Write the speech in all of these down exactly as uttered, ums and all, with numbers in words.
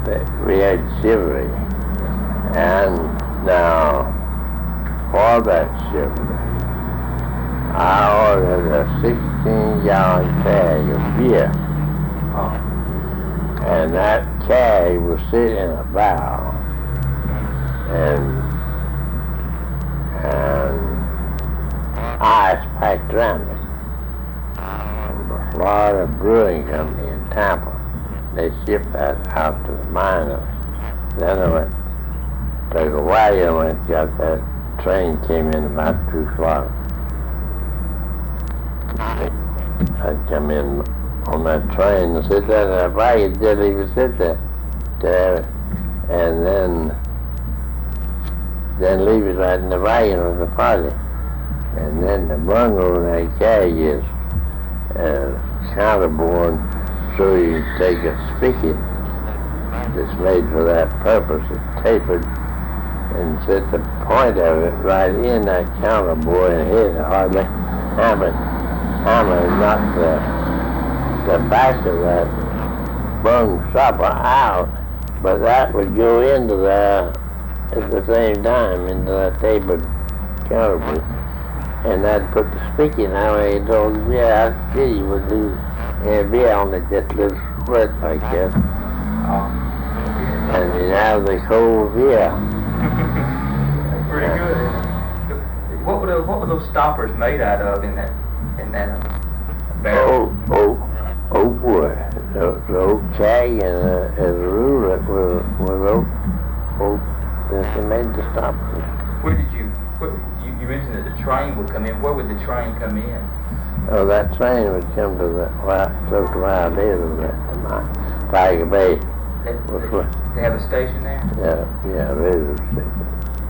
that we had chivalry. And now, for that chivalry, I ordered a sixteen gallon keg of beer. Oh. And that keg was sitting in a barrel. And, and ice packed around it. From the Florida Brewing Company in Tampa. They shipped that out to the miners. Then I went, took a wagon, went, got that train came in about two o'clock. I'd come in on that train and sit there in that wagon, didn't even sit there. there and then then leave it right in the wagon with the party. And then the bundle in that keg is uh, counterboard, so you take a spigot that's made for that purpose, it's tapered, and set the point of it right in that counterboard and hit it hardly. Hammer, hammer knocked the, the back of that bung supper out, but that would go into there at the same time, into that tapered counterboard. And I'd put the spigot out and he told me, yeah, I see you would do and be on it just a little squirt like that. Oh. And you have the cold beer. That's pretty good. What were those, what were those stoppers made out of in that in that uh, barrel? Oak, oak, oak wood. The, the oak keg and a, and a ruler was, was oak, oak that they made the stoppers. Where did you, what, you, you mentioned that the train would come in. Where would the train come in? Oh, that train would come to the, well, close to where I live, to my Tiger Bay. They, they, they have a station there? Yeah, yeah, radio station.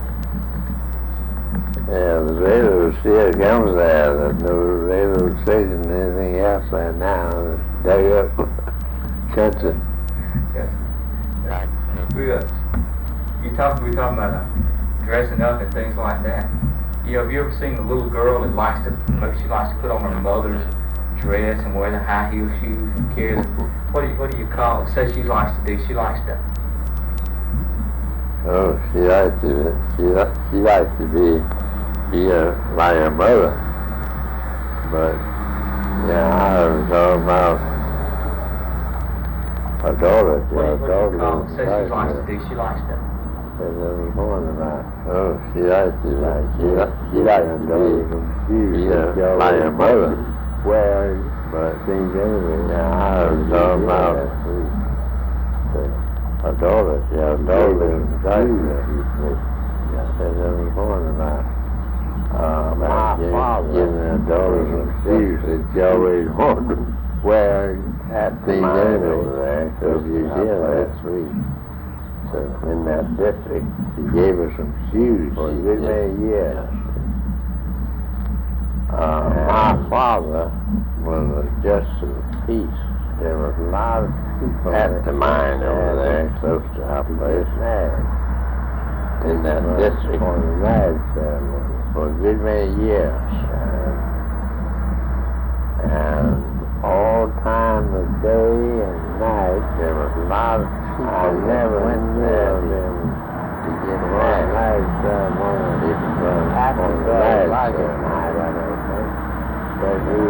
Yeah, the radio still comes there. There's no radio station or anything else right now. Dug up country. Yes. We, uh, you talk, we were talking about uh, dressing up and things like that. You know, have you ever seen a little girl that likes to, maybe she likes to put on her mother's dress and wear the high heel shoes and carry the, what do you, what do you call it? Say she likes to do, she likes to. Oh, she likes to, she, li- she likes to be, be uh, like her mother. But, yeah, I was talking about her daughter. What do you, what do daughter you call it? Say she likes to do, she likes to. Says I was born about. Oh, she likes to, like, she, li- she likes to be, be uh, like her mother. Well, but things anyway. Yeah, I was talking about her daughter. She had a daughter in the says I was born about. Uh, my father giving her daughter some shoes that she always wanted to wear at things anyway. So she did, that's sweet. So in that district, she gave her some shoes for a good many years. Uh, my father was a justice of the peace. There was a lot of people at the mine over there, close to our place, in that district for the marriage ceremony for a good many years. And, and all time of day and night, there was a lot of people. I never went there to, to get married. Ceremony. After the marriage ceremony, I don't think. But he,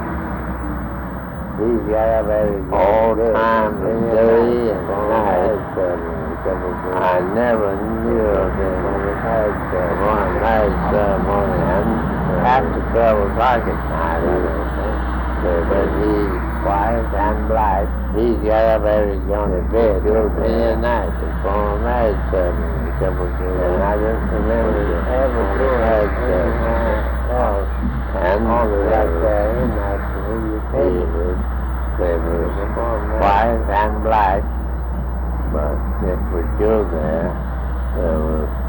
he got up every day. All time of day and night. I never knew of him on the marriage ceremony. Marriage ceremony. And after twelve o'clock at night, I don't think. But he, white and black, he got up every day on his bed day and night to form a marriage ceremony. And I don't remember ever doing marriage ceremony else. And all of that there in that community, they were white and black. But if we go there, there was